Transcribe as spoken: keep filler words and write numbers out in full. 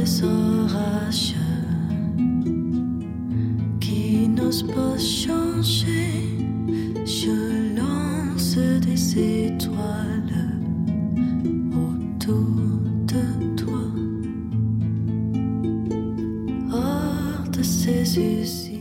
des orages qui n'osent pas changer. Je lance des étoiles autour de toi, hors de ces usines.